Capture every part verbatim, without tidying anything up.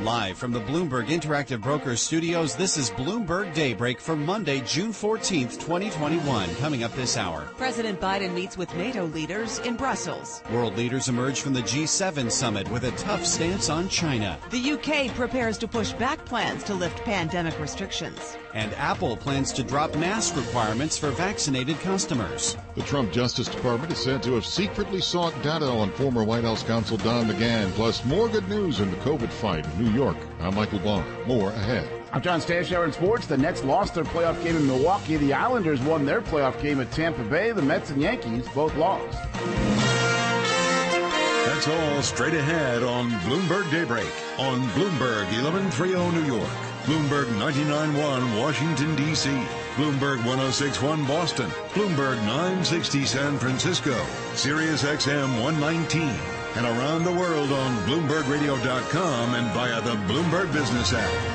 Live from the Bloomberg Interactive Brokers studios, this is Bloomberg Daybreak for Monday, June fourteenth, twenty twenty-one. Coming up this hour. President Biden meets with NATO leaders in Brussels. World leaders emerge from the G seven summit with a tough stance on China. The U K prepares to push back plans to lift pandemic restrictions. And Apple plans to drop mask requirements for vaccinated customers. The Trump Justice Department is said to have secretly sought data on former White House counsel Don McGahn, plus more good news in the COVID fight in New York. I'm Michael Barr. More ahead. I'm John Stashower in sports. The Nets lost their playoff game in Milwaukee. The Islanders won their playoff game at Tampa Bay. The Mets and Yankees both lost. That's all straight ahead on Bloomberg Daybreak on Bloomberg eleven thirty New York, Bloomberg ninety-nine point one Washington, D C, Bloomberg one oh six point one Boston, Bloomberg nine sixty San Francisco, Sirius X M one nineteen, and around the world on Bloomberg Radio dot com and via the Bloomberg Business app.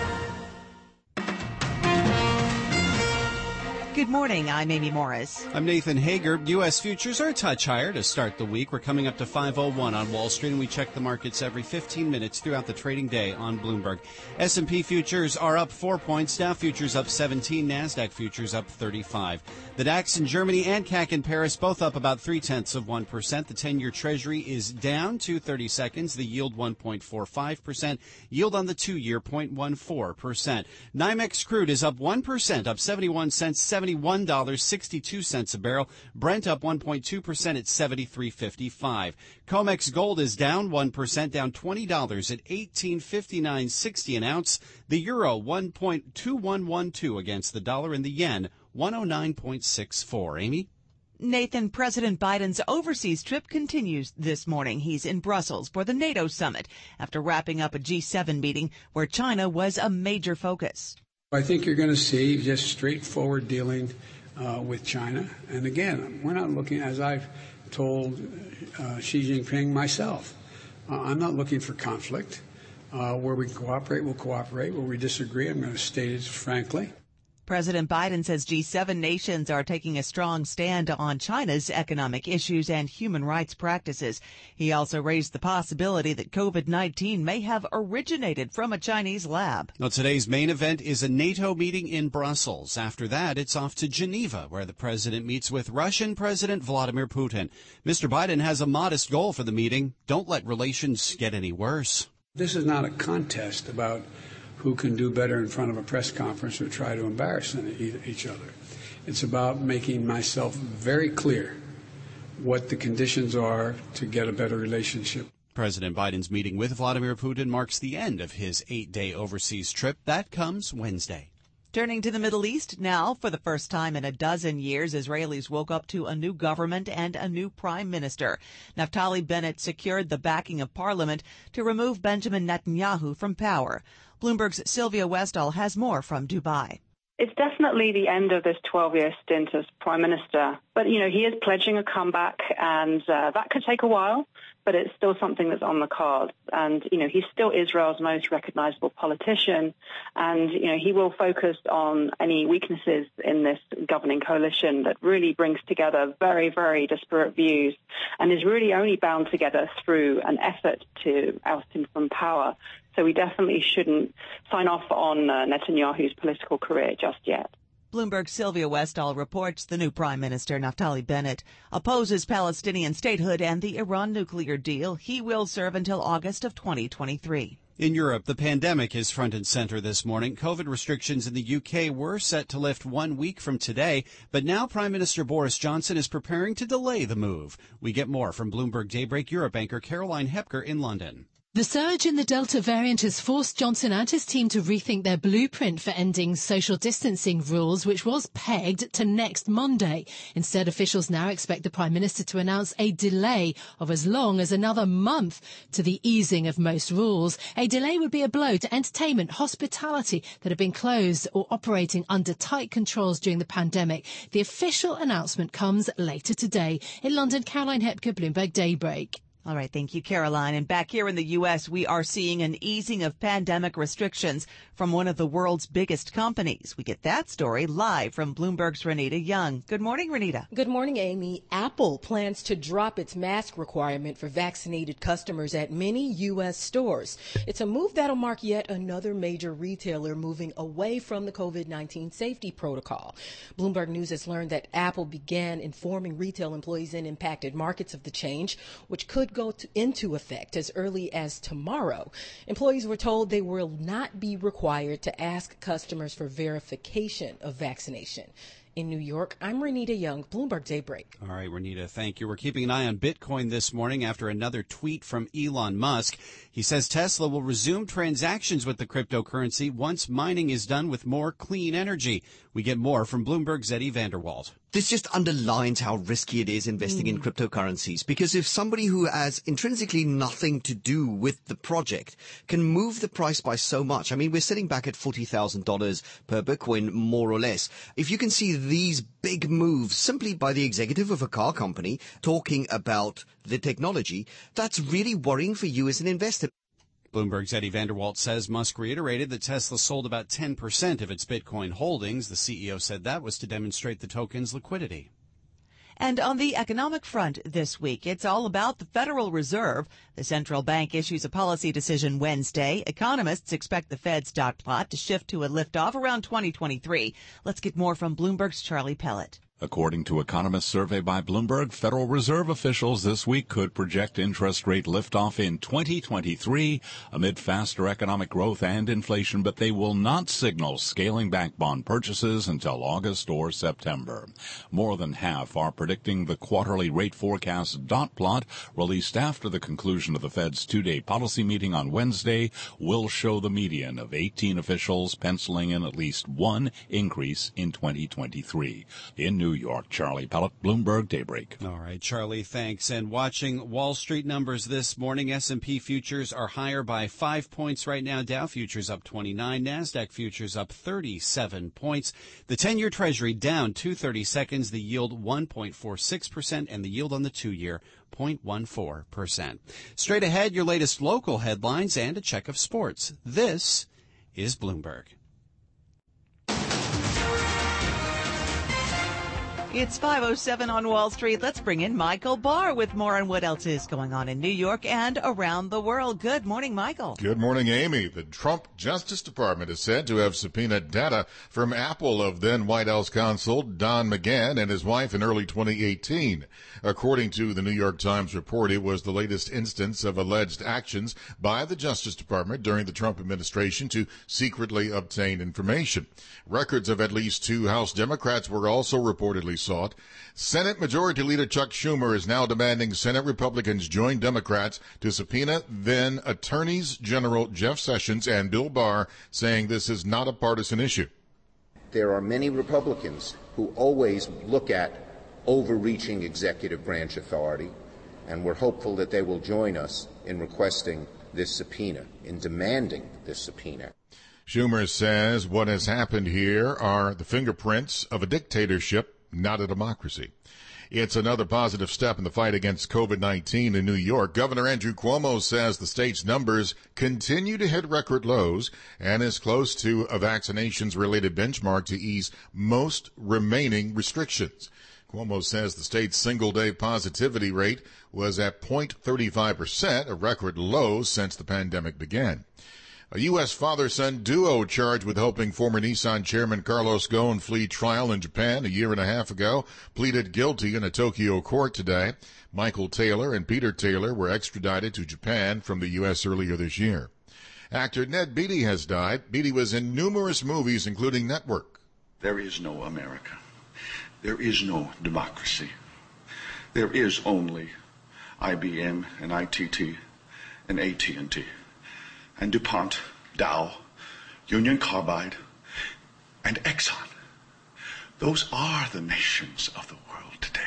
Good morning. I'm Amy Morris. I'm Nathan Hager. U S futures are a touch higher to start the week. We're coming up to five oh one on Wall Street, and we check the markets every fifteen minutes throughout the trading day on Bloomberg. S and P futures are up four points. Dow futures up seventeen. NASDAQ futures up thirty-five. The DAX in Germany and C A C in Paris both up about three-tenths of one percent. The ten-year Treasury is down to thirty seconds. The yield one point four five percent. Yield on the two-year zero point one four percent. NYMEX crude is up one percent, up seventy-one cents, seventy-one dollars and sixty-two cents a barrel. Brent up one point two percent at seventy-three fifty-five. COMEX gold is down one percent, down twenty dollars at eighteen fifty-nine sixty an ounce. The euro one point two one one two against the dollar, and the yen one oh nine point six four. Amy? Nathan, President Biden's overseas trip continues this morning. He's in Brussels for the NATO summit after wrapping up a G seven meeting where China was a major focus. I think you're going to see just straightforward dealing uh, with China. And again, we're not looking, as I've told uh, Xi Jinping myself, uh, I'm not looking for conflict. Uh, where we cooperate, we'll cooperate. Where we disagree, I'm going to state it frankly. President Biden says G seven nations are taking a strong stand on China's economic issues and human rights practices. He also raised the possibility that COVID nineteen may have originated from a Chinese lab. Well, today's main event is a NATO meeting in Brussels. After that, it's off to Geneva, where the president meets with Russian President Vladimir Putin. Mister Biden has a modest goal for the meeting. Don't let relations get any worse. This is not a contest about who can do better in front of a press conference or try to embarrass each other. It's about making myself very clear what the conditions are to get a better relationship. President Biden's meeting with Vladimir Putin marks the end of his eight-day overseas trip. That comes Wednesday. Turning to the Middle East now, for the first time in a dozen years, Israelis woke up to a new government and a new prime minister. Naftali Bennett secured the backing of parliament to remove Benjamin Netanyahu from power. Bloomberg's Sylvia Westall has more from Dubai. It's definitely the end of this twelve-year stint as prime minister. But, you know, he is pledging a comeback, and uh, that could take a while, but it's still something that's on the cards. And, you know, he's still Israel's most recognizable politician, and, you know, he will focus on any weaknesses in this governing coalition that really brings together very, very disparate views and is really only bound together through an effort to oust him from power. So we definitely shouldn't sign off on uh, Netanyahu's political career just yet. Bloomberg's Sylvia Westall reports the new Prime Minister, Naftali Bennett, opposes Palestinian statehood and the Iran nuclear deal. He will serve until August of twenty twenty-three. In Europe, the pandemic is front and center this morning. COVID restrictions in the U K were set to lift one week from today, but now Prime Minister Boris Johnson is preparing to delay the move. We get more from Bloomberg Daybreak Europe anchor Caroline Hepker in London. The surge in the Delta variant has forced Johnson and his team to rethink their blueprint for ending social distancing rules, which was pegged to next Monday. Instead, officials now expect the Prime Minister to announce a delay of as long as another month to the easing of most rules. A delay would be a blow to entertainment, hospitality that have been closed or operating under tight controls during the pandemic. The official announcement comes later today. In London, Caroline Hepker, Bloomberg Daybreak. All right. Thank you, Caroline. And back here in the U S, we are seeing an easing of pandemic restrictions from one of the world's biggest companies. We get that story live from Bloomberg's Renita Young. Good morning, Renita. Good morning, Amy. Apple plans to drop its mask requirement for vaccinated customers at many U S stores. It's a move that'll mark yet another major retailer moving away from the COVID nineteen safety protocol. Bloomberg News has learned that Apple began informing retail employees in impacted markets of the change, which could go to, into effect as early as tomorrow. Employees were told they will not be required to ask customers for verification of vaccination. In New York, I'm Renita Young, Bloomberg Daybreak. All right, Renita, thank you. We're keeping an eye on Bitcoin this morning after another tweet from Elon Musk. He says Tesla will resume transactions with the cryptocurrency once mining is done with more clean energy. We get more from Bloomberg's Eddie Vanderwalt. This just underlines how risky it is investing mm. in cryptocurrencies, because if somebody who has intrinsically nothing to do with the project can move the price by so much, I mean, we're sitting back at forty thousand dollars per Bitcoin, more or less. If you can see these big moves simply by the executive of a car company talking about the technology, that's really worrying for you as an investor. Bloomberg's Eddie Vanderwalt says Musk reiterated that Tesla sold about ten percent of its Bitcoin holdings. The C E O said that was to demonstrate the token's liquidity. And on the economic front this week, it's all about the Federal Reserve. The central bank issues a policy decision Wednesday. Economists expect the Fed's dot plot to shift to a liftoff around twenty twenty-three. Let's get more from Bloomberg's Charlie Pellet. According to economist survey by Bloomberg, Federal Reserve officials this week could project interest rate liftoff in twenty twenty-three amid faster economic growth and inflation, but they will not signal scaling back bond purchases until August or September. More than half are predicting the quarterly rate forecast dot plot, released after the conclusion of the Fed's two-day policy meeting on Wednesday, will show the median of eighteen officials penciling in at least one increase in twenty twenty-three. In New York, Charlie Pellet, Bloomberg Daybreak. All right, Charlie, thanks. And watching Wall Street numbers this morning, S and P futures are higher by five points right now. Dow futures up twenty-nine, NASDAQ futures up thirty-seven points. The ten-year Treasury down two thirty-seconds, the yield one point four six percent, and the yield on the two-year zero point one four percent. Straight ahead, your latest local headlines and a check of sports. This is Bloomberg. It's five oh seven on Wall Street. Let's bring in Michael Barr with more on what else is going on in New York and around the world. Good morning, Michael. Good morning, Amy. The Trump Justice Department is said to have subpoenaed data from Apple of then White House counsel Don McGahn and his wife in early twenty eighteen. According to the New York Times report, it was the latest instance of alleged actions by the Justice Department during the Trump administration to secretly obtain information. Records of at least two House Democrats were also reportedly sought. Senate Majority Leader Chuck Schumer is now demanding Senate Republicans join Democrats to subpoena then Attorneys General Jeff Sessions and Bill Barr, saying this is not a partisan issue. There are many Republicans who always look at overreaching executive branch authority, and we're hopeful that they will join us in requesting this subpoena, in demanding this subpoena. Schumer says what has happened here are the fingerprints of a dictatorship, not a democracy. It's another positive step in the fight against COVID nineteen in New York. Governor Andrew Cuomo says the state's numbers continue to hit record lows and is close to a vaccinations-related benchmark to ease most remaining restrictions. Cuomo says the state's single-day positivity rate was at zero point three five percent, a record low since the pandemic began. A U S father-son duo charged with helping former Nissan chairman Carlos Ghosn flee trial in Japan a year and a half ago pleaded guilty in a Tokyo court today. Michael Taylor and Peter Taylor were extradited to Japan from the U S earlier this year. Actor Ned Beatty has died. Beatty was in numerous movies, including Network. There is no America. There is no democracy. There is only I B M and I T T and A T and T. And DuPont, Dow, Union Carbide, and Exxon. Those are the nations of the world today.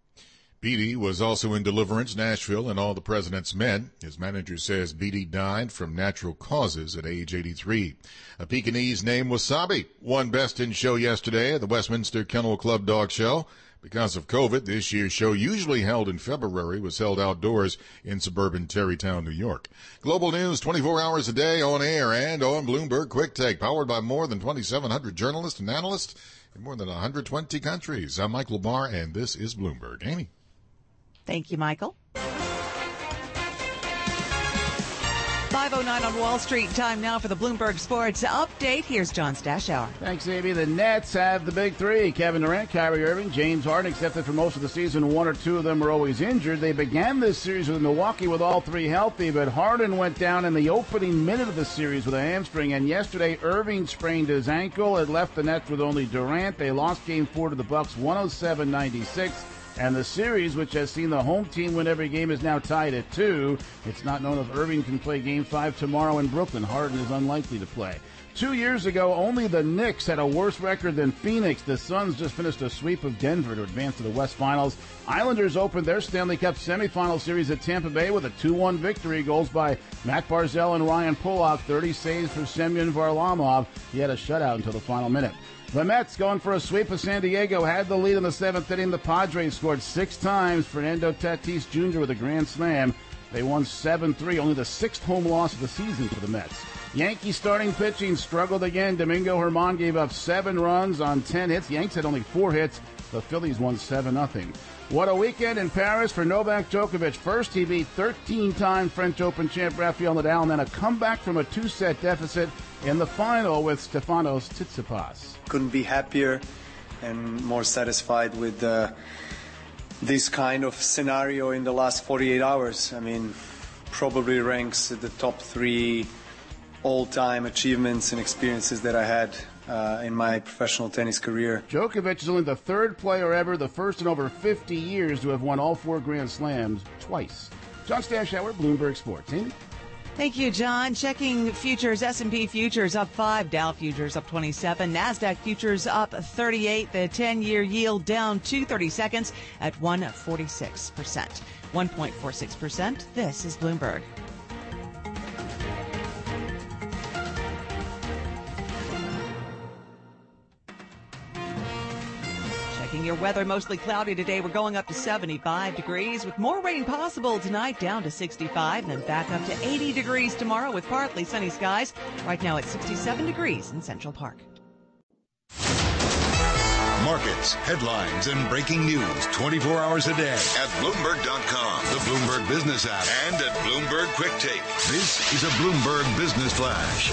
Beatty was also in Deliverance, Nashville, and All the President's Men. His manager says Beatty died from natural causes at age eighty-three. A Pekingese named Wasabi won Best in Show yesterday at the Westminster Kennel Club Dog Show. Because of COVID, this year's show, usually held in February, was held outdoors in suburban Tarrytown, New York. Global news twenty-four hours a day on air and on Bloomberg Quick Take, powered by more than twenty-seven hundred journalists and analysts in more than one hundred twenty countries. I'm Michael Barr, and this is Bloomberg. Amy. Thank you, Michael. five oh nine on Wall Street. Time now for the Bloomberg Sports Update. Here's John Stashower. Thanks, Amy. The Nets have the big three. Kevin Durant, Kyrie Irving, James Harden, except that for most of the season, one or two of them were always injured. They began this series with Milwaukee with all three healthy, but Harden went down in the opening minute of the series with a hamstring, and yesterday Irving sprained his ankle. It left the Nets with only Durant. They lost game four to the Bucks, one oh seven ninety-six. And the series, which has seen the home team win every game, is now tied at two. It's not known if Irving can play game five tomorrow in Brooklyn. Harden is unlikely to play. Two years ago, only the Knicks had a worse record than Phoenix. The Suns just finished a sweep of Denver to advance to the West Finals. Islanders opened their Stanley Cup semifinal series at Tampa Bay with a two one victory. Goals by Matt Barzal and Ryan Pulock. thirty saves for Semyon Varlamov. He had a shutout until the final minute. The Mets, going for a sweep of San Diego, had the lead in the seventh inning. The Padres scored six times. Fernando Tatis Junior with a grand slam. They won seven three, only the sixth home loss of the season for the Mets. Yankees starting pitching struggled again. Domingo Germán gave up seven runs on ten hits. Yanks had only four hits. The Phillies won seven nothing. What a weekend in Paris for Novak Djokovic. First, he beat thirteen-time French Open champ Rafael Nadal, and then a comeback from a two-set deficit in the final with Stefanos Tsitsipas. Couldn't be happier and more satisfied with uh, this kind of scenario in the last forty-eight hours. I mean, probably ranks at the top three all-time achievements and experiences that I had uh, in my professional tennis career. Djokovic is only the third player ever, the first in over fifty years to have won all four Grand Slams twice. John Stashower, Bloomberg Sports. Amy? Thank you, John. Checking futures, S and P futures up five, Dow futures up twenty-seven, NASDAQ futures up thirty-eight, the ten-year yield down two thirty-seconds at one point four six percent. one point four six percent. This is Bloomberg. Your weather, mostly cloudy today. We're going up to seventy-five degrees with more rain possible tonight, down to sixty-five, and then back up to eighty degrees tomorrow with partly sunny skies. Right now it's sixty-seven degrees in Central Park. Markets, headlines, and breaking news twenty-four hours a day at Bloomberg dot com, the Bloomberg Business app, and at Bloomberg Quick Take. This is a Bloomberg Business Flash.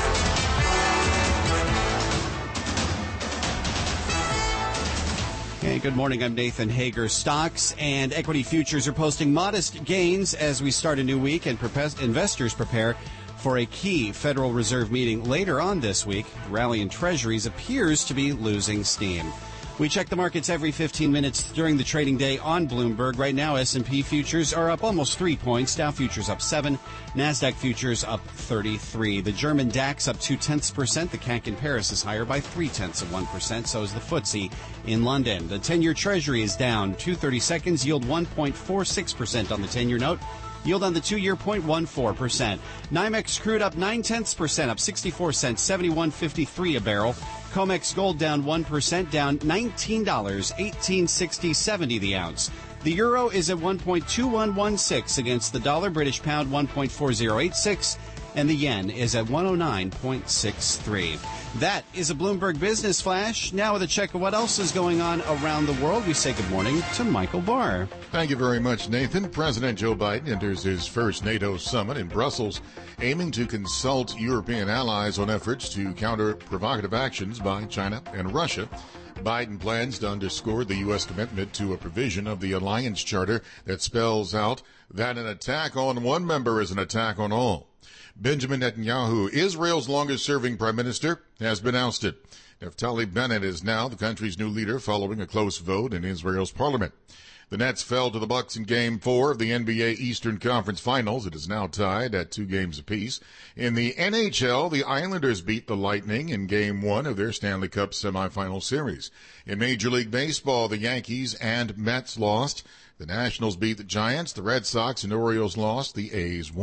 Hey, good morning. I'm Nathan Hager. Stocks and equity futures are posting modest gains as we start a new week and investors prepare for a key Federal Reserve meeting later on this week. The rally in Treasuries appears to be losing steam. We check the markets every fifteen minutes during the trading day on Bloomberg. Right now, S and P futures are up almost three points. Dow futures up seven. NASDAQ futures up thirty-three. The German DAX up two-tenths percent. The C A C in Paris is higher by three-tenths of one percent. So is the F T S E in London. The ten-year Treasury is down two thirty-seconds. Yield one point four six percent on the ten-year note. Yield on the two-year, zero point one four percent. NYMEX crude up nine-tenths percent, up sixty-four cents, seventy-one fifty-three a barrel. COMEX gold down one percent, down nineteen dollars, eighteen sixty seventy the ounce. The euro is at one point two one one six against the dollar. British pound one point four zero eight six. And the yen is at one oh nine point six three. That is a Bloomberg Business Flash. Now with a check of what else is going on around the world, we say good morning to Michael Barr. Thank you very much, Nathan. President Joe Biden enters his first NATO summit in Brussels, aiming to consult European allies on efforts to counter provocative actions by China and Russia. Biden plans to underscore the U S commitment to a provision of the alliance charter that spells out that an attack on one member is an attack on all. Benjamin Netanyahu, Israel's longest-serving prime minister, has been ousted. Naftali Bennett is now the country's new leader following a close vote in Israel's parliament. The Nets fell to the Bucks in Game four of the N B A Eastern Conference Finals. It is now tied at two games apiece. In the N H L, the Islanders beat the Lightning in Game one of their Stanley Cup semifinal series. In Major League Baseball, the Yankees and Mets lost. The Nationals beat the Giants. The Red Sox and Orioles lost. The A's won.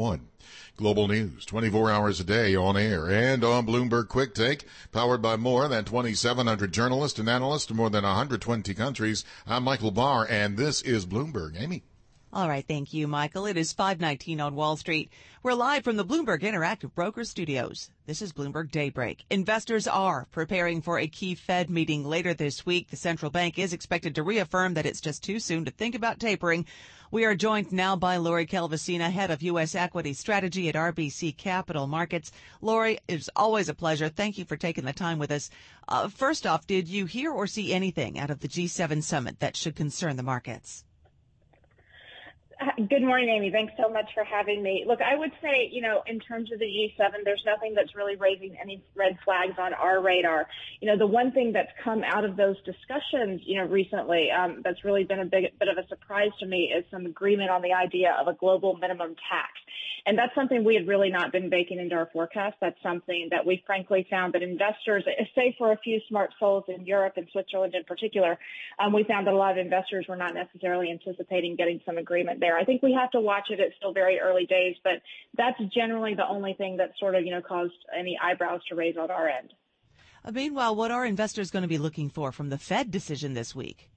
Global news, twenty-four hours a day on air and on Bloomberg Quick Take, powered by more than twenty-seven hundred journalists and analysts in more than one hundred twenty countries. I'm Michael Barr, and this is Bloomberg. Amy. All right, thank you, Michael. It is five nineteen on Wall Street. We're live from the Bloomberg Interactive Brokers Studios. This is Bloomberg Daybreak. Investors are preparing for a key Fed meeting later this week. The central bank is expected to reaffirm that it's just too soon to think about tapering. We are joined now by Lori Calvasina, head of U S equity strategy at R B C Capital Markets. Lori, it's always a pleasure. Thank you for taking the time with us. Uh, first off, did you hear or see anything out of the G seven summit that should concern the markets? Good morning, Amy. Thanks so much for having me. Look, I would say, you know, in terms of the G seven, there's nothing that's really raising any red flags on our radar. You know, the one thing that's come out of those discussions, you know, recently, um, that's really been a big, bit of a surprise to me is some agreement on the idea of a global minimum tax. And that's something we had really not been baking into our forecast. That's something that we frankly found that investors, say for a few smart souls in Europe and Switzerland in particular, um, we found that a lot of investors were not necessarily anticipating getting some agreement there. I think we have to watch it. It's still very early days, but that's generally the only thing that sort of, you know, caused any eyebrows to raise on our end. Uh, meanwhile, what are investors going to be looking for from the Fed decision this week?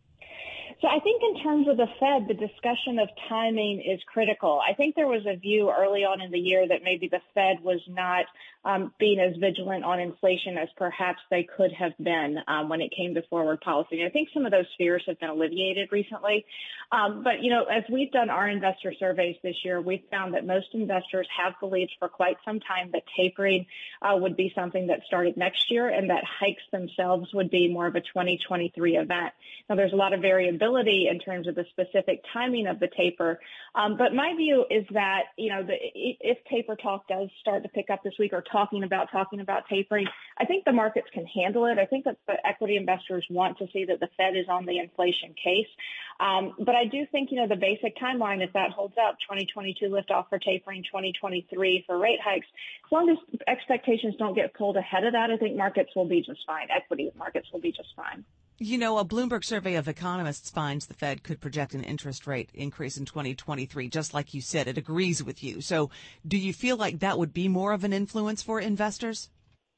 So I think in terms of the Fed, the discussion of timing is critical. I think there was a view early on in the year that maybe the Fed was not um, being as vigilant on inflation as perhaps they could have been um, when it came to forward policy. And I think some of those fears have been alleviated recently. Um, but, you know, as we've done our investor surveys this year, we've found that most investors have believed for quite some time that tapering uh, would be something that started next year and that hikes themselves would be more of a twenty twenty-three event. Now, there's a lot of variability in terms of the specific timing of the taper. Um, but my view is that, you know, the, if taper talk does start to pick up this week or talking about talking about tapering, I think the markets can handle it. I think that the equity investors want to see that the Fed is on the inflation case. Um, but I do think, you know, the basic timeline, if that holds up, twenty twenty-two liftoff for tapering, twenty twenty-three for rate hikes, as long as expectations don't get pulled ahead of that, I think markets will be just fine. Equity markets will be just fine. You know, a Bloomberg survey of economists finds the Fed could project an interest rate increase in twenty twenty-three, just like you said. It agrees with you. So do you feel like that would be more of an influence for investors?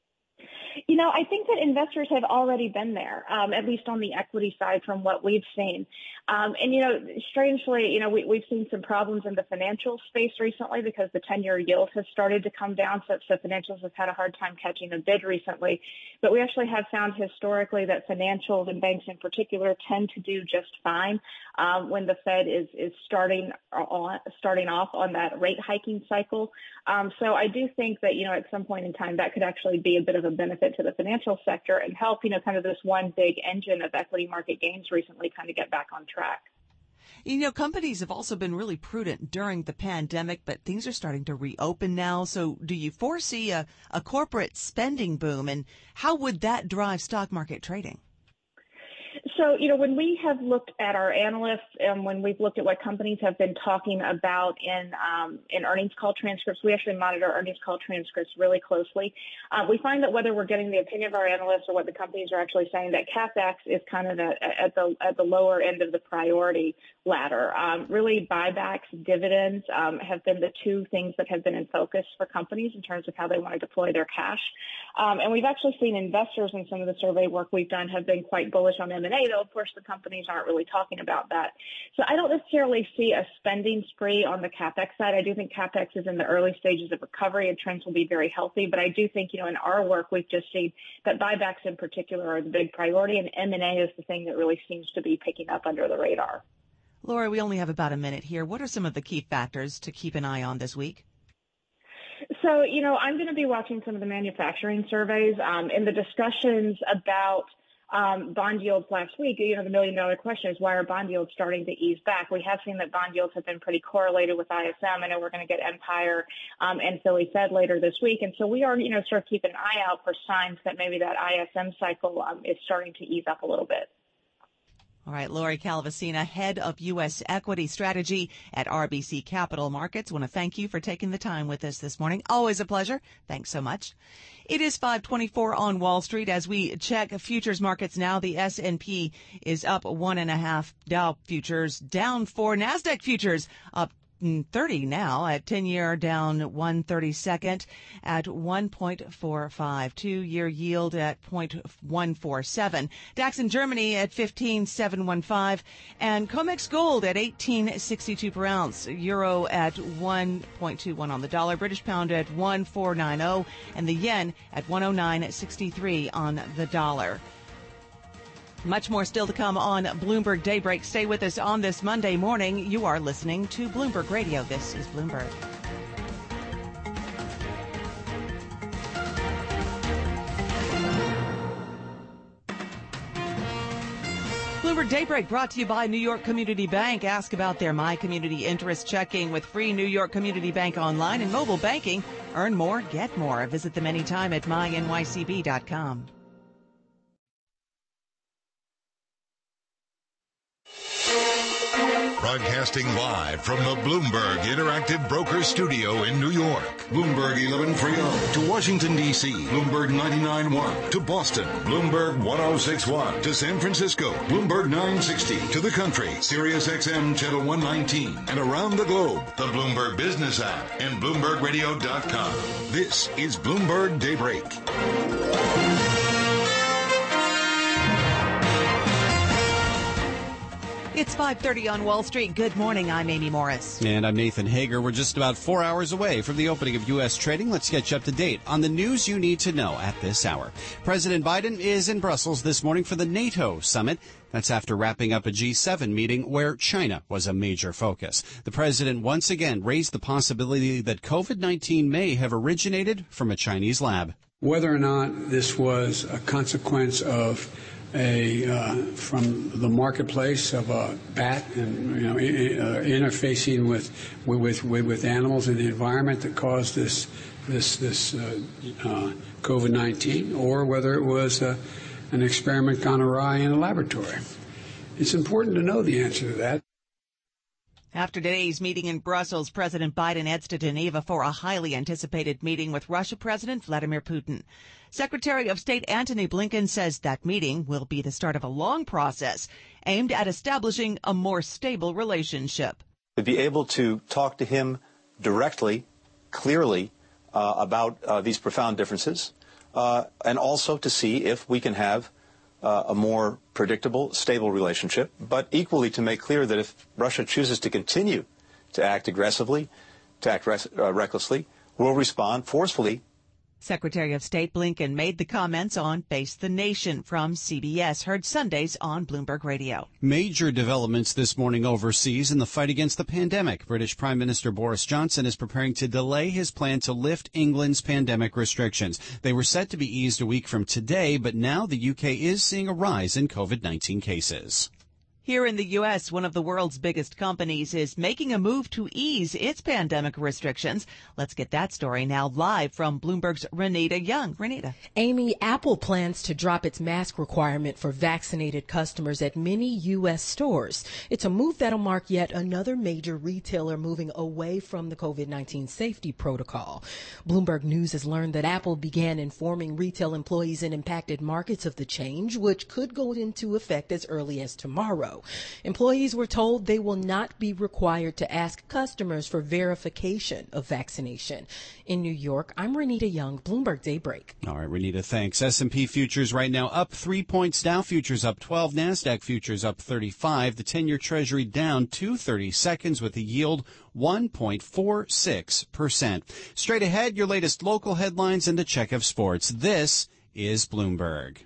You know, I think that investors have already been there, um, at least on the equity side from what we've seen. Um, and, you know, strangely, you know, we, we've seen some problems in the financial space recently because the ten-year yield has started to come down, so, so financials have had a hard time catching a bid recently. But we actually have found historically that financials and banks in particular tend to do just fine um, when the Fed is, is starting on, starting off on that rate hiking cycle. Um, so I do think that, you know, at some point in time that could actually be a bit of a benefit to the financial sector and help, you know, kind of this one big engine of equity market gains recently kind of get back on track. You know, companies have also been really prudent during the pandemic, but things are starting to reopen now. So do you foresee a, a corporate spending boom, and how would that drive stock market trading? So, you know, when we have looked at our analysts and when we've looked at what companies have been talking about in um, in earnings call transcripts, we actually monitor earnings call transcripts really closely. Uh, we find that whether we're getting the opinion of our analysts or what the companies are actually saying, that CapEx is kind of at, at the at the lower end of the priority ladder. Um, really, buybacks, dividends um, have been the two things that have been in focus for companies in terms of how they want to deploy their cash. Um, and we've actually seen investors in some of the survey work we've done have been quite bullish on M and A, though, of course, the companies aren't really talking about that. So I don't necessarily see a spending spree on the CapEx side. I do think CapEx is in the early stages of recovery and trends will be very healthy. But I do think, you know, in our work, we've just seen that buybacks in particular are the big priority, and M and A is the thing that really seems to be picking up under the radar. Laura, we only have about a minute here. What are some of the key factors to keep an eye on this week? So, you know, I'm going to be watching some of the manufacturing surveys um, in the discussions about um, bond yields last week. You know, the million dollar question is, why are bond yields starting to ease back? We have seen that bond yields have been pretty correlated with I S M. I know we're going to get Empire um, and Philly Fed later this week. And so we are, you know, sort of keeping an eye out for signs that maybe that I S M cycle um, is starting to ease up a little bit. All right, Lori Calvasina, head of U S equity strategy at R B C Capital Markets. Want to thank you for taking the time with us this morning. Always a pleasure. Thanks so much. It is five twenty-four on Wall Street. As we check futures markets now, the S and P is up one and a half. Dow futures down four. NASDAQ futures up thirty now at ten-year down one thirty-second at one point four five. Two-year yield at zero point one four seven. DAX in Germany at fifteen seven fifteen. And COMEX gold at eighteen sixty-two per ounce. Euro at one point two one on the dollar. British pound at one four nine zero. And the yen at one oh nine sixty-three on the dollar. Much more still to come on Bloomberg Daybreak. Stay with us on this Monday morning. You are listening to Bloomberg Radio. This is Bloomberg. Bloomberg Daybreak brought to you by New York Community Bank. Ask about their My Community Interest Checking with free New York Community Bank online and mobile banking. Earn more, get more. Visit them anytime at my N Y C B dot com. Broadcasting live from the Bloomberg Interactive Broker Studio in New York. Bloomberg eleven thirty to Washington, D C Bloomberg ninety-nine point one to Boston. Bloomberg one oh six point one to San Francisco. Bloomberg nine sixty to the country. Sirius X M Channel one nineteen. And around the globe, the Bloomberg Business app and Bloomberg Radio dot com. This is Bloomberg Daybreak. It's five thirty on Wall Street. Good morning. I'm Amy Morris. And I'm Nathan Hager. We're just about four hours away from the opening of U S trading. Let's get you up to date on the news you need to know at this hour. President Biden is in Brussels this morning for the NATO summit. That's after wrapping up a G seven meeting where China was a major focus. The president once again raised the possibility that COVID nineteen may have originated from a Chinese lab. Whether or not this was a consequence of a uh, from the marketplace of a bat and you know uh, interfacing with, with with with animals in the environment that caused this this this uh, uh, COVID nineteen, or whether it was uh, an experiment gone awry in a laboratory. It's important to know the answer to that. After today's meeting in Brussels, President Biden heads to Geneva for a highly anticipated meeting with Russia President Vladimir Putin. Secretary of State Antony Blinken says that meeting will be the start of a long process aimed at establishing a more stable relationship. To be able to talk to him directly, clearly, uh, about uh, these profound differences, uh, and also to see if we can have Uh, a more predictable, stable relationship, but equally to make clear that if Russia chooses to continue to act aggressively, to act res- uh, recklessly, we'll respond forcefully. Secretary of State Blinken made the comments on Face the Nation from C B S, heard Sundays on Bloomberg Radio. Major developments this morning overseas in the fight against the pandemic. British Prime Minister Boris Johnson is preparing to delay his plan to lift England's pandemic restrictions. They were set to be eased a week from today, but now the U K is seeing a rise in COVID nineteen cases. Here in the U S, one of the world's biggest companies is making a move to ease its pandemic restrictions. Let's get that story now live from Bloomberg's Renita Young. Renita. Amy, Apple plans to drop its mask requirement for vaccinated customers at many U S stores. It's a move that'll mark yet another major retailer moving away from the COVID nineteen safety protocol. Bloomberg News has learned that Apple began informing retail employees in impacted markets of the change, which could go into effect as early as tomorrow. Employees were told they will not be required to ask customers for verification of vaccination. In New York, I'm Renita Young, Bloomberg Daybreak. All right, Renita, thanks. S and P futures right now up three points. Dow futures up twelve. NASDAQ futures up thirty-five. The ten-year Treasury down two thirty-seconds with a yield one point four six percent. Straight ahead, your latest local headlines and a check of sports. This is Bloomberg.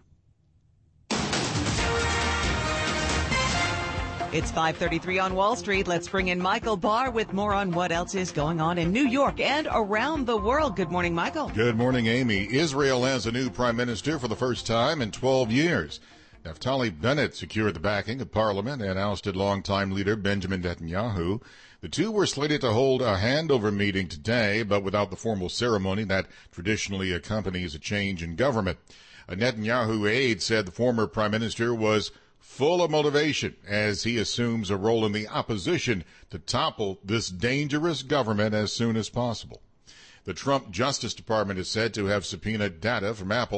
It's five thirty-three on Wall Street. Let's bring in Michael Barr with more on what else is going on in New York and around the world. Good morning, Michael. Good morning, Amy. Israel has a new prime minister for the first time in twelve years. Naftali Bennett secured the backing of Parliament and ousted longtime leader Benjamin Netanyahu. The two were slated to hold a handover meeting today, but without the formal ceremony that traditionally accompanies a change in government. A Netanyahu aide said the former prime minister was full of motivation as he assumes a role in the opposition to topple this dangerous government as soon as possible. The Trump Justice Department is said to have subpoenaed data from Apple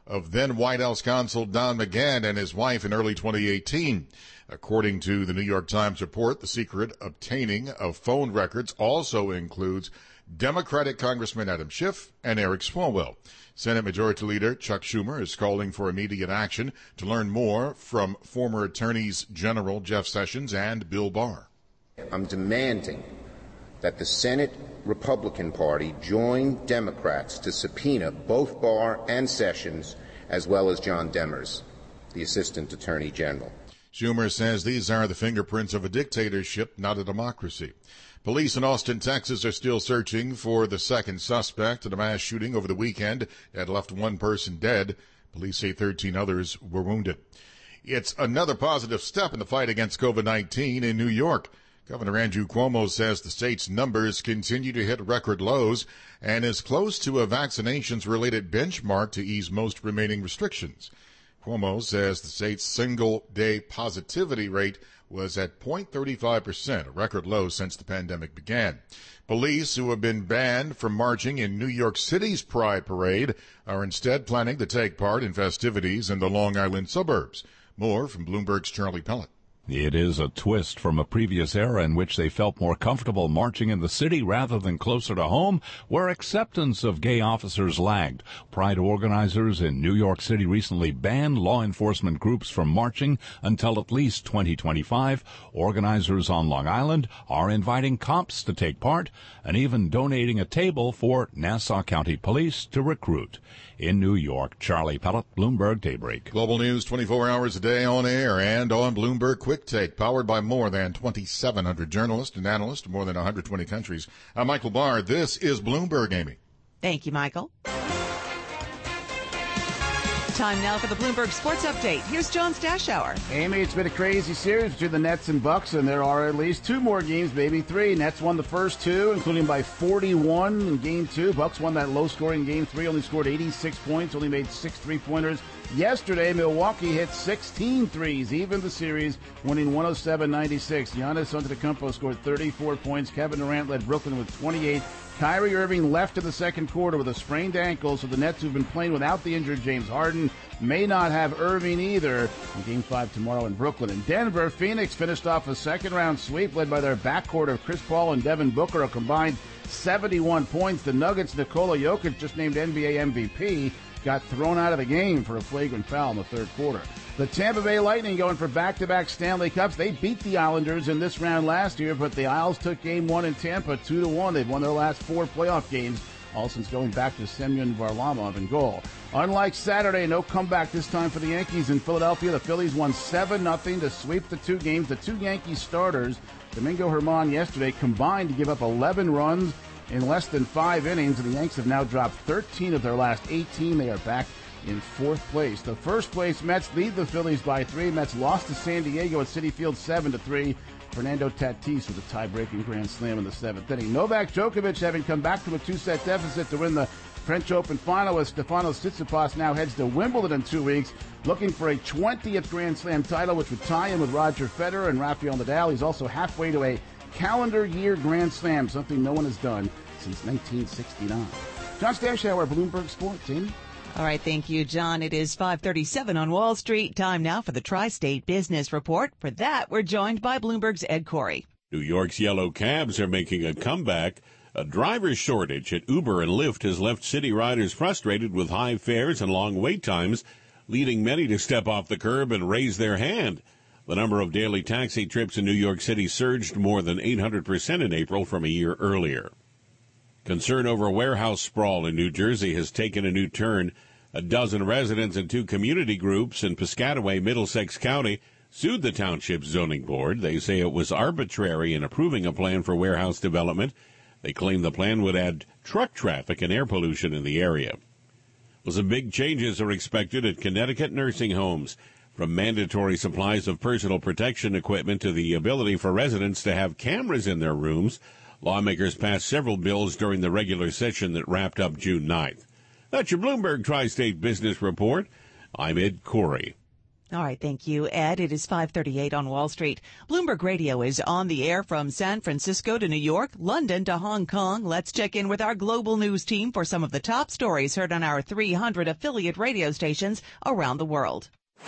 of then White House counsel Don McGahn and his wife in early twenty eighteen. According to the New York Times report, the secret obtaining of phone records also includes Democratic Congressman Adam Schiff and Eric Swalwell. Senate Majority Leader Chuck Schumer is calling for immediate action to learn more from former Attorneys General Jeff Sessions and Bill Barr. I'm demanding that the Senate Republican Party join Democrats to subpoena both Barr and Sessions, as well as John Demers, the Assistant Attorney General. Schumer says these are the fingerprints of a dictatorship, not a democracy. Police in Austin, Texas are still searching for the second suspect in a mass shooting over the weekend that left one person dead. Police say thirteen others were wounded. It's another positive step in the fight against COVID nineteen in New York. Governor Andrew Cuomo says the state's numbers continue to hit record lows and is close to a vaccinations-related benchmark to ease most remaining restrictions. Cuomo says the state's single-day positivity rate was at zero point three five percent, a record low since the pandemic began. Police, who have been banned from marching in New York City's Pride Parade, are instead planning to take part in festivities in the Long Island suburbs. More from Bloomberg's Charlie Pellet. It is a twist from a previous era in which they felt more comfortable marching in the city rather than closer to home, where acceptance of gay officers lagged. Pride organizers in New York City recently banned law enforcement groups from marching until at least twenty twenty-five. Organizers on Long Island are inviting cops to take part and even donating a table for Nassau County Police to recruit. In New York, Charlie Pellet, Bloomberg Daybreak. Global news twenty-four hours a day on air and on Bloomberg Quick Take, powered by more than twenty-seven hundred journalists and analysts in more than one hundred twenty countries. I'm Michael Barr. This is Bloomberg, Amy. Thank you, Michael. Time now for the Bloomberg Sports Update. Here's John Stashower. Amy, it's been a crazy series between the Nets and Bucks, and there are at least two more games, maybe three. Nets won the first two, including by forty-one in game two. Bucks won that low-scoring game three, only scored eighty-six points, only made six three-pointers. Yesterday, Milwaukee hit sixteen threes, even the series, winning one oh seven ninety-six. Giannis Antetokounmpo scored thirty-four points. Kevin Durant led Brooklyn with twenty-eight. Kyrie Irving left in the second quarter with a sprained ankle, so the Nets, who've been playing without the injured James Harden, may not have Irving either in Game five tomorrow in Brooklyn. In Denver, Phoenix finished off a second-round sweep led by their backcourt of Chris Paul and Devin Booker, a combined seventy-one points. The Nuggets' Nikola Jokic, just named N B A M V P, got thrown out of the game for a flagrant foul in the third quarter. The Tampa Bay Lightning going for back-to-back Stanley Cups. They beat the Islanders in this round last year, but the Isles took game one in Tampa two to one. They've won their last four playoff games, all since going back to Semyon Varlamov in goal. Unlike Saturday, no comeback this time for the Yankees in Philadelphia. The Phillies won seven nothing to sweep the two games. The two Yankees starters, Domingo Germán yesterday, combined to give up eleven runs in less than five innings, and the Yanks have now dropped thirteen of their last eighteen. They are back in fourth place. The first place Mets lead the Phillies by three. Mets lost to San Diego at Citi Field seven to three. Fernando Tatis with a tie-breaking grand slam in the seventh inning. Novak Djokovic, having come back from a two-set deficit to win the French Open final, as Stefanos Tsitsipas now heads to Wimbledon in two weeks, looking for a twentieth Grand Slam title, which would tie him with Roger Federer and Rafael Nadal. He's also halfway to a calendar year Grand Slam, something no one has done since nineteen sixty-nine. John Stashower, Bloomberg Sports. Amy? All right, thank you, John. It is five thirty-seven on Wall Street. Time now for the Tri-State Business Report. For that, we're joined by Bloomberg's Ed Corey. New York's yellow cabs are making a comeback. A driver shortage at Uber and Lyft has left city riders frustrated with high fares and long wait times, leading many to step off the curb and raise their hand. The number of daily taxi trips in New York City surged more than eight hundred percent in April from a year earlier. Concern over warehouse sprawl in New Jersey has taken a new turn. A dozen residents and two community groups in Piscataway, Middlesex County, sued the township's zoning board. They say it was arbitrary in approving a plan for warehouse development. They claim the plan would add truck traffic and air pollution in the area. Well, some big changes are expected at Connecticut nursing homes, from mandatory supplies of personal protection equipment to the ability for residents to have cameras in their rooms. Lawmakers passed several bills during the regular session that wrapped up June ninth. That's your Bloomberg Tri-State Business Report. I'm Ed Corey. All right, thank you, Ed. It is five thirty-eight on Wall Street. Bloomberg Radio is on the air from San Francisco to New York, London to Hong Kong. Let's check in with our global news team for some of the top stories heard on our three hundred affiliate radio stations around the world.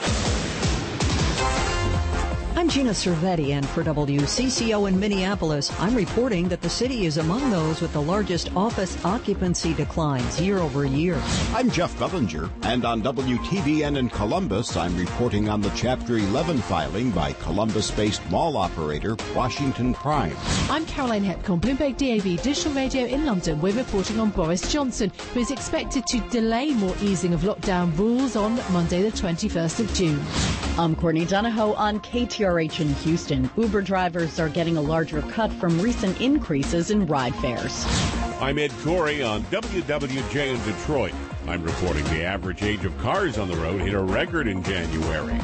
I'm Gina Cervetti, and for W C C O in Minneapolis, I'm reporting that the city is among those with the largest office occupancy declines year over year. I'm Jeff Bellinger, and on W T V N in Columbus, I'm reporting on the Chapter eleven filing by Columbus-based mall operator Washington Prime. I'm Caroline Hepcombe, Bloomberg D A B Digital Radio in London. We're reporting on Boris Johnson, who is expected to delay more easing of lockdown rules on Monday, the twenty-first of June. I'm Courtney Donahoe on K T R H in Houston. Uber drivers are getting a larger cut from recent increases in ride fares. I'm Ed Corey on W W J in Detroit. I'm reporting the average age of cars on the road hit a record in January.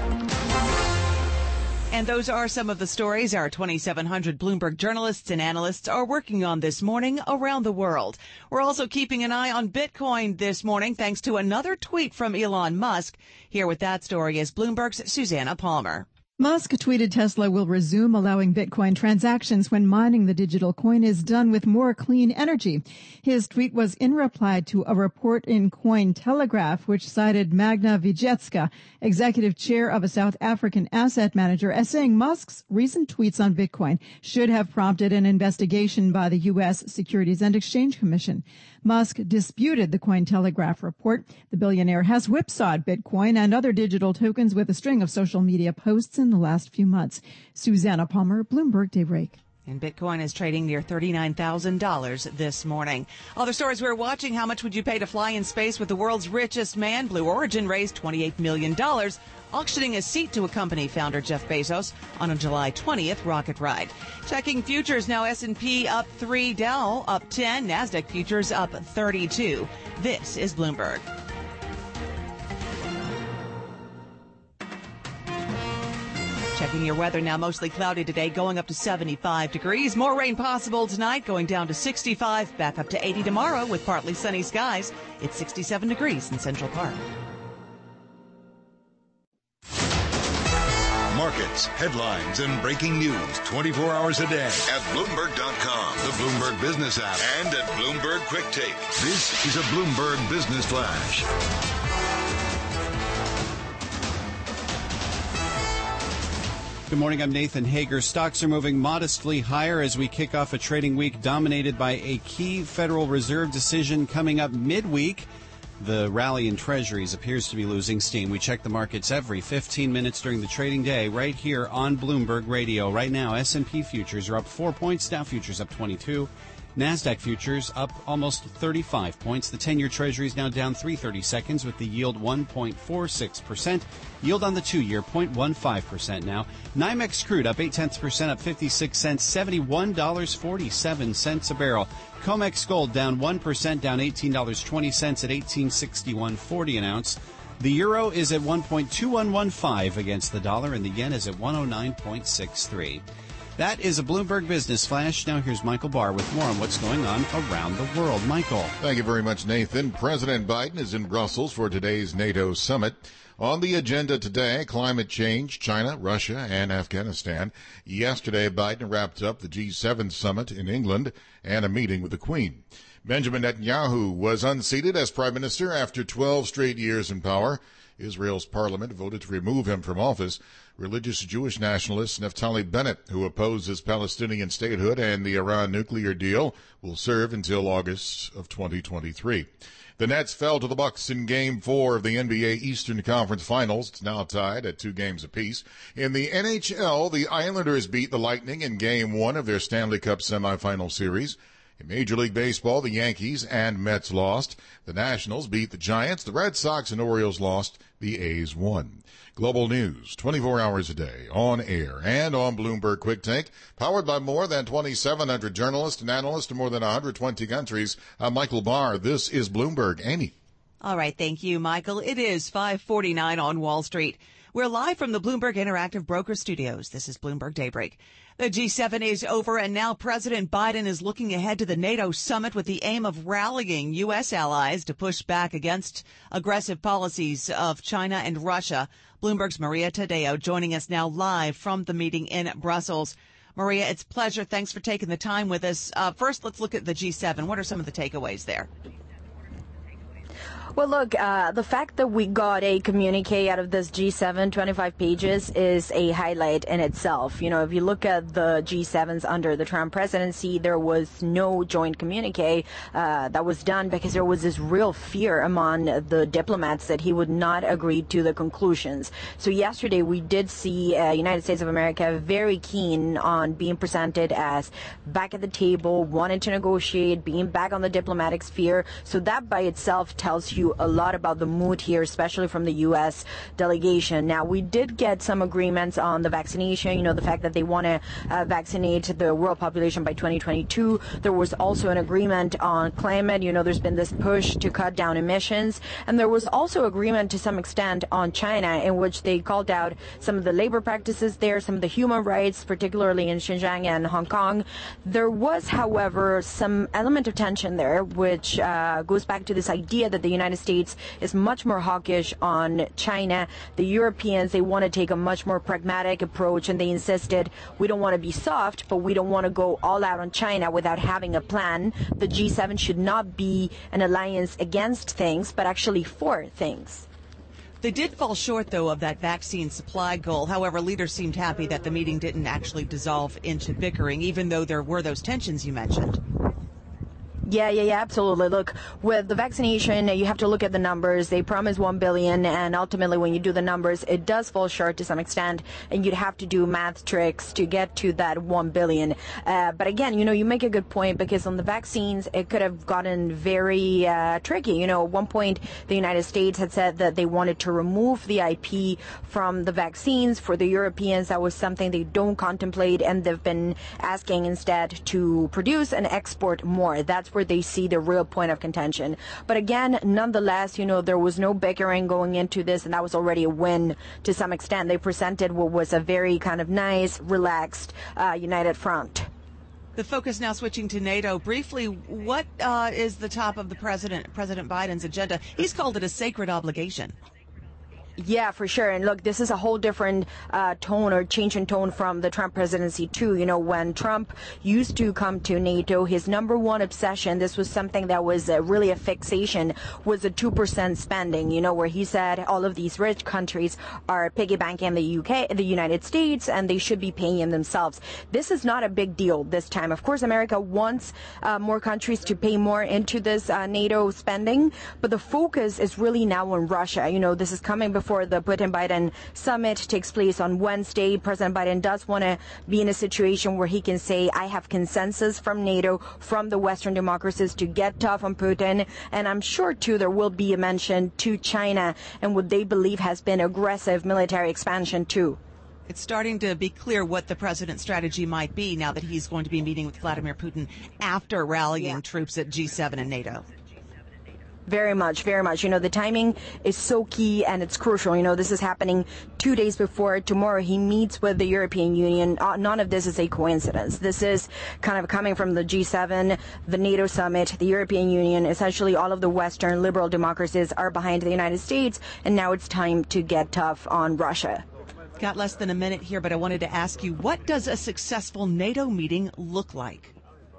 And those are some of the stories our twenty-seven hundred Bloomberg journalists and analysts are working on this morning around the world. We're also keeping an eye on Bitcoin this morning thanks to another tweet from Elon Musk. Here with that story is Bloomberg's Susanna Palmer. Musk tweeted Tesla will resume allowing Bitcoin transactions when mining the digital coin is done with more clean energy. His tweet was in reply to a report in Cointelegraph, which cited Magda Vijetska, executive chair of a South African asset manager, as saying Musk's recent tweets on Bitcoin should have prompted an investigation by the U S Securities and Exchange Commission. Musk disputed the Cointelegraph report. The billionaire has whipsawed Bitcoin and other digital tokens with a string of social media posts in the last few months. Susanna Palmer, Bloomberg Daybreak. And Bitcoin is trading near thirty-nine thousand dollars this morning. Other stories we're watching: how much would you pay to fly in space with the world's richest man? Blue Origin raised twenty-eight million dollars, auctioning a seat to accompany founder Jeff Bezos on a July twentieth rocket ride. Checking futures now, S and P up three, Dow up ten, NASDAQ futures up thirty-two. This is Bloomberg. Checking your weather now, mostly cloudy today, going up to seventy-five degrees. More rain possible tonight, going down to sixty-five, back up to eighty tomorrow with partly sunny skies. It's sixty-seven degrees in Central Park. Markets, headlines, and breaking news twenty-four hours a day at Bloomberg dot com, the Bloomberg Business app, and at Bloomberg Quick Take. This is a Bloomberg Business Flash. Good morning, I'm Nathan Hager. Stocks are moving modestly higher as we kick off a trading week dominated by a key Federal Reserve decision coming up midweek. The rally in Treasuries appears to be losing steam. We check the markets every fifteen minutes during the trading day right here on Bloomberg Radio. Right now, S and P futures are up four points, Dow futures up twenty-two. NASDAQ futures up almost thirty-five points. The ten-year Treasury is now down three thirty-seconds with the yield one point four six percent. Yield on the two-year, zero point one five percent now. NYMEX crude up eight tenths percent, up fifty-six cents, seventy-one dollars and forty-seven cents a barrel. COMEX gold down one percent, down eighteen dollars and twenty cents at eighteen sixty-one forty an ounce. The euro is at one point two one one five against the dollar, and the yen is at one oh nine point six three. That is a Bloomberg Business Flash. Now here's Michael Barr with more on what's going on around the world. Michael. Thank you very much, Nathan. President Biden is in Brussels for today's NATO summit. On the agenda today, climate change, China, Russia, and Afghanistan. Yesterday, Biden wrapped up the G seven summit in England and a meeting with the Queen. Benjamin Netanyahu was unseated as prime minister after twelve straight years in power. Israel's parliament voted to remove him from office. Religious Jewish nationalist Naftali Bennett, who opposes Palestinian statehood and the Iran nuclear deal, will serve until August of twenty twenty-three. The Nets fell to the Bucks in Game four of the N B A Eastern Conference Finals. It's now tied at two games apiece. In the N H L, the Islanders beat the Lightning in Game one of their Stanley Cup semifinal series. In Major League Baseball, the Yankees and Mets lost. The Nationals beat the Giants. The Red Sox and Orioles lost. The A's won. Global news, twenty-four hours a day, on air and on Bloomberg Quick Take, powered by more than twenty-seven hundred journalists and analysts in more than one hundred twenty countries. I'm Michael Barr. This is Bloomberg. Amy. All right. Thank you, Michael. It is five forty-nine on Wall Street. We're live from the Bloomberg Interactive Broker Studios. This is Bloomberg Daybreak. The G seven is over, and now President Biden is looking ahead to the NATO summit with the aim of rallying U S allies to push back against aggressive policies of China and Russia. Bloomberg's Maria Tadeo joining us now live from the meeting in Brussels. Maria, it's a pleasure. Thanks for taking the time with us. Uh, first, let's look at the G seven. What are some of the takeaways there? Well, look, uh, the fact that we got a communique out of this G seven, twenty-five pages, is a highlight in itself. You know, if you look at the G sevens under the Trump presidency, there was no joint communique uh, that was done because there was this real fear among the diplomats that he would not agree to the conclusions. So yesterday we did see uh, United States of America very keen on being presented as back at the table, wanting to negotiate, being back on the diplomatic sphere. So that by itself tells you a lot about the mood here, especially from the U S delegation. Now, we did get some agreements on the vaccination, you know, the fact that they want to uh, vaccinate the world population by twenty twenty-two. There was also an agreement on climate. You know, there's been this push to cut down emissions. And there was also agreement to some extent on China, in which they called out some of the labor practices there, some of the human rights, particularly in Xinjiang and Hong Kong. There was, however, some element of tension there, which uh, goes back to this idea that the United States is much more hawkish on China. The Europeans, they want to take a much more pragmatic approach, and they insisted, we don't want to be soft, but we don't want to go all out on China without having a plan. The G seven should not be an alliance against things, but actually for things. They did fall short, though, of that vaccine supply goal. However, leaders seemed happy that the meeting didn't actually dissolve into bickering, even though there were those tensions you mentioned. Yeah, yeah, yeah, absolutely. Look, with the vaccination, you have to look at the numbers. They promise one billion, and ultimately when you do the numbers, it does fall short to some extent, and you'd have to do math tricks to get to that one billion. Uh, but again, you know, you make a good point, because on the vaccines, it could have gotten very uh, tricky. You know, at one point, the United States had said that they wanted to remove the I P from the vaccines. For the Europeans, that was something they don't contemplate, and they've been asking instead to produce and export more. That's where they see the real point of contention. But again, nonetheless, you know, there was no bickering going into this, and that was already a win to some extent. They presented what was a very kind of nice, relaxed, uh, united front. The focus now switching to NATO. Briefly, what uh, is the top of the president, President Biden's agenda? He's called it a sacred obligation. Yeah, for sure. And look, this is a whole different uh, tone or change in tone from the Trump presidency, too. You know, when Trump used to come to NATO, his number one obsession, this was something that was uh, really a fixation, was the two percent spending, you know, where he said all of these rich countries are piggy banking the U K, the United States, and they should be paying themselves. This is not a big deal this time. Of course, America wants uh, more countries to pay more into this uh, NATO spending, but the focus is really now on Russia. You know, this is coming before the Putin-Biden summit takes place on Wednesday. President Biden does want to be in a situation where he can say, I have consensus from NATO, from the Western democracies to get tough on Putin. And I'm sure, too, there will be a mention to China and what they believe has been aggressive military expansion, too. It's starting to be clear what the president's strategy might be now that he's going to be meeting with Vladimir Putin after rallying yeah. troops at G seven and NATO. Very much, very much. You know, the timing is so key and it's crucial. You know, this is happening two days before tomorrow he meets with the European Union. Uh, none of this is a coincidence. This is kind of coming from the G seven, the NATO summit, the European Union. Essentially, all of the Western liberal democracies are behind the United States, and now it's time to get tough on Russia. Got less than a minute here, but I wanted to ask you, what does a successful NATO meeting look like?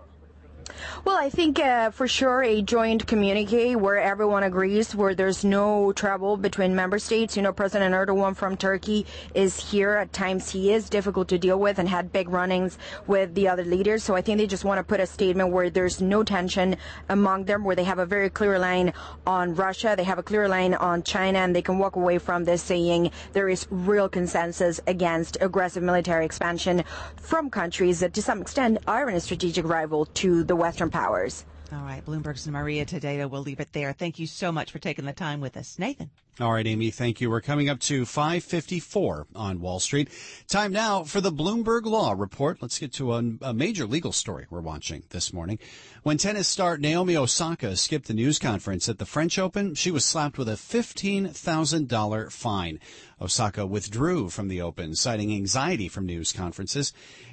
Well, I think uh, for sure a joint communique where everyone agrees, where there's no trouble between member states. You know, President Erdogan from Turkey is here. At times he is difficult to deal with and had big run-ins with the other leaders. So I think they just want to put a statement where there's no tension among them, where they have a very clear line on Russia, they have a clear line on China, and they can walk away from this saying there is real consensus against aggressive military expansion from countries that to some extent are in a strategic rival to the Western powers. All right, Bloomberg's Maria Tadeo. We'll leave it there. Thank you so much for taking the time with us. Nathan. All right, Amy, thank you. We're coming up to five fifty-four on Wall Street. Time now for the Bloomberg Law Report. Let's get to a, a major legal story we're watching this morning. When tennis star Naomi Osaka skipped the news conference at the French Open, she was slapped with a fifteen thousand dollars fine. Osaka withdrew from the Open, citing anxiety from news conferences.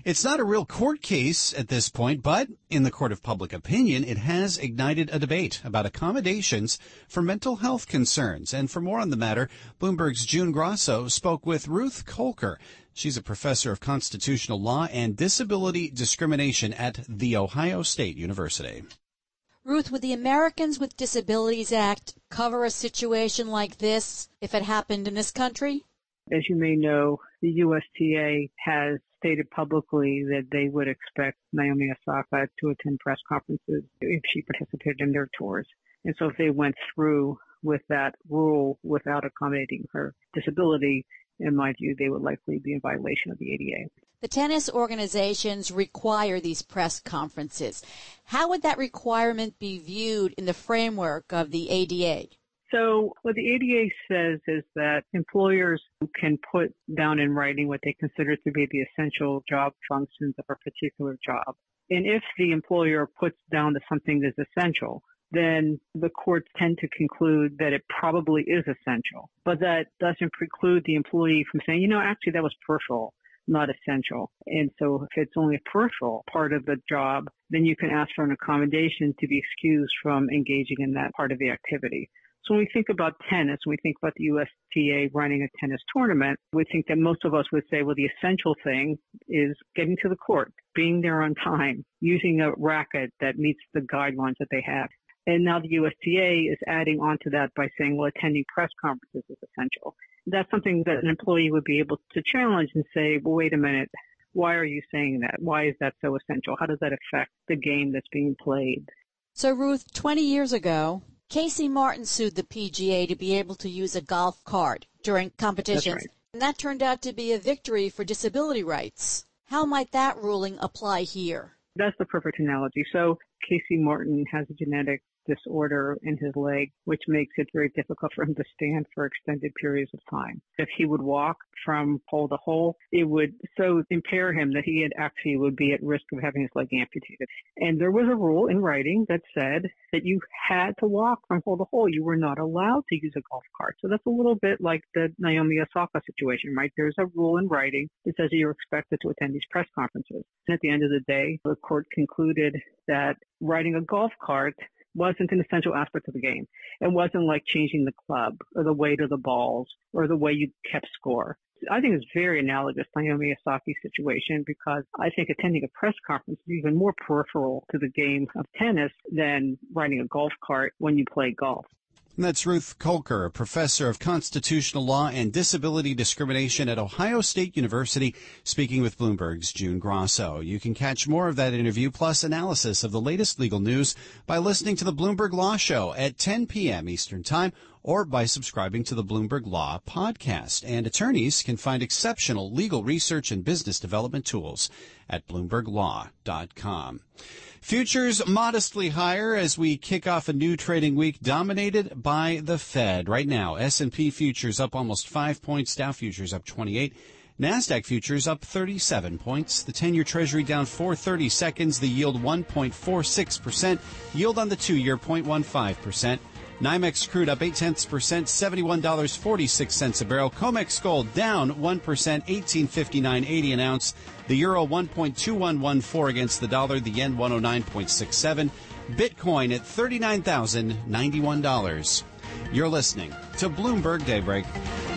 It's not a real court case at this point, but in the court of public opinion, it has ignited a debate about accommodations for mental health concerns. And for more on the matter, Bloomberg's June Grosso spoke with Ruth Kolker. She's a professor of constitutional law and disability discrimination at The Ohio State University. Ruth, would the Americans with Disabilities Act cover a situation like this if it happened in this country? As you may know, the U S T A has stated publicly that they would expect Naomi Osaka to attend press conferences if she participated in their tours. And so if they went through with that rule without accommodating her disability, in my view, they would likely be in violation of the A D A. The tennis organizations require these press conferences. How would that requirement be viewed in the framework of the A D A? So what the A D A says is that employers can put down in writing what they consider to be the essential job functions of a particular job. And if the employer puts down that something is essential, then the courts tend to conclude that it probably is essential. But that doesn't preclude the employee from saying, you know, actually that was peripheral, not essential. And so if it's only a peripheral part of the job, then you can ask for an accommodation to be excused from engaging in that part of the activity. So when we think about tennis, when we think about the U S T A running a tennis tournament, we think that most of us would say, well, the essential thing is getting to the court, being there on time, using a racket that meets the guidelines that they have. And now the U S T A is adding on to that by saying, well, attending press conferences is essential. That's something that an employee would be able to challenge and say, well, wait a minute, why are you saying that? Why is that so essential? How does that affect the game that's being played? So, Ruth, twenty years ago, Casey Martin sued the P G A to be able to use a golf cart during competitions. That's right. And that turned out to be a victory for disability rights. How might that ruling apply here? That's the perfect analogy. So Casey Martin has a genetic disorder in his leg, which makes it very difficult for him to stand for extended periods of time. If he would walk from hole to hole, it would so impair him that he had actually would be at risk of having his leg amputated. And there was a rule in writing that said that you had to walk from hole to hole. You were not allowed to use a golf cart. So that's a little bit like the Naomi Osaka situation, right? There's a rule in writing that says that you're expected to attend these press conferences. And at the end of the day, the court concluded that riding a golf cart wasn't an essential aspect of the game. It wasn't like changing the club or the weight of the balls or the way you kept score. I think it's very analogous to Naomi Osaka's situation because I think attending a press conference is even more peripheral to the game of tennis than riding a golf cart when you play golf. And that's Ruth Kolker, a professor of constitutional law and disability discrimination at Ohio State University, speaking with Bloomberg's June Grosso. You can catch more of that interview plus analysis of the latest legal news by listening to the Bloomberg Law Show at ten p.m. Eastern Time or by subscribing to the Bloomberg Law podcast. And attorneys can find exceptional legal research and business development tools at bloomberg law dot com. Futures modestly higher as we kick off a new trading week dominated by the Fed. Right now, S and P futures up almost five points, Dow futures up twenty-eight, NASDAQ futures up thirty-seven points, the ten-year Treasury down four thirty seconds, the yield one point four six percent, yield on the two-year zero point one five percent. NYMEX crude up eight tenths percent, seventy-one dollars and forty-six cents a barrel. COMEX gold down one percent, eighteen fifty-nine eighty an ounce. The euro one point two one one four against the dollar. The yen one oh nine point six seven. Bitcoin at thirty-nine thousand ninety-one dollars. You're listening to Bloomberg Daybreak.